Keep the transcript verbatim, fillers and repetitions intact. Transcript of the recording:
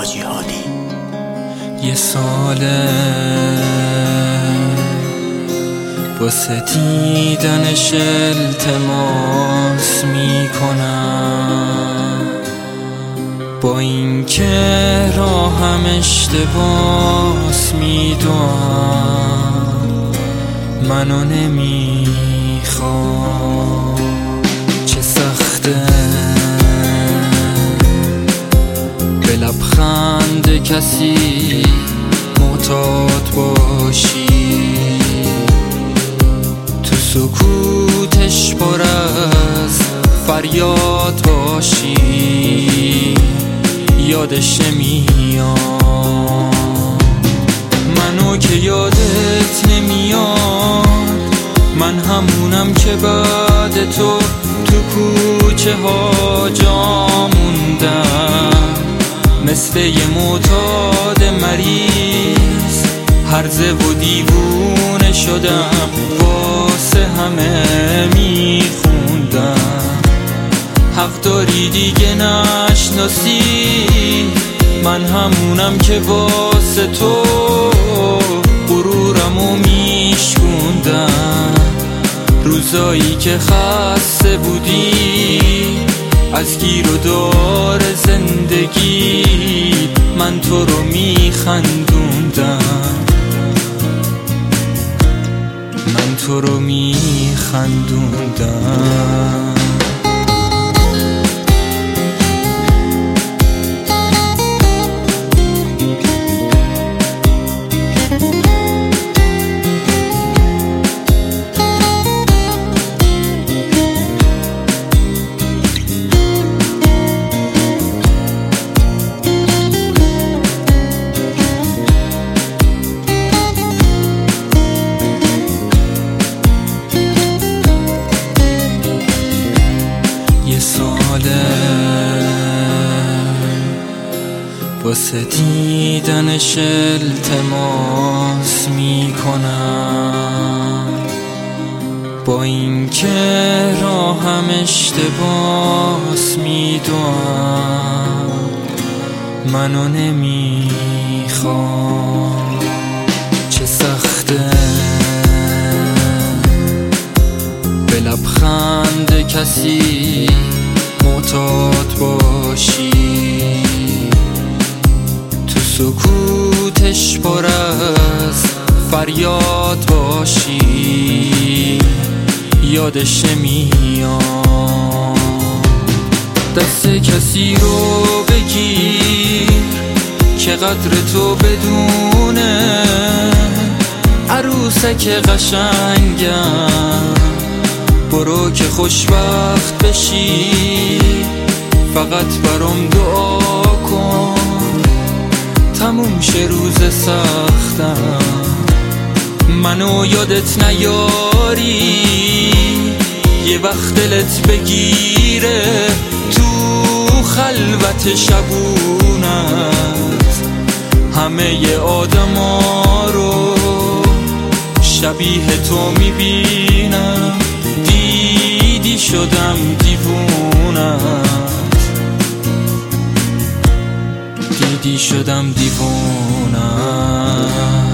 حاجی هادی. یه ساله واسه دیدنش التماس میکنم، با اینکه راهم اشتباس میدونم منو نمیخوام. چه سخته به لبخند کسی معتاد باشی، تو سکوتش پر از فریاد باشی، یادش نمیاد منو که یادت نمیاد، من همونم که بعد تو تو کوچه ها جا موندم، مثل یه معتاد مریض هرزه و دیوونه شدم، واسه همه میخوندم. حق داری دیگه نشناسی من همونم که واسه تو غرورمو میشکوندم. روزایی که خسته بودی از گیر و دار زندگی من تو رو میخندوندم، من تو رو میخندوندم. واسه دیدنش التماس میکنم، با اینکه راهم اشتباس میدونم منو نمیخوام. چه سخته به لبخند کسی معتاد باشی، سکوتش پر از فریاد باشی، یادش نمیاد. دست کسی رو بگیر که قدر تو بدونه، عروسک قشنگم برو که خوشبخت بشی، فقط برام دعا کن تموم شه روز سختم، منو یادت نیاری یه وقت دلت بگیره تو خلوت شبونت، همه ی آدما رو شبیه تو میبینم، دیدی شدم دیوونت، دیدی شدم دیوونم.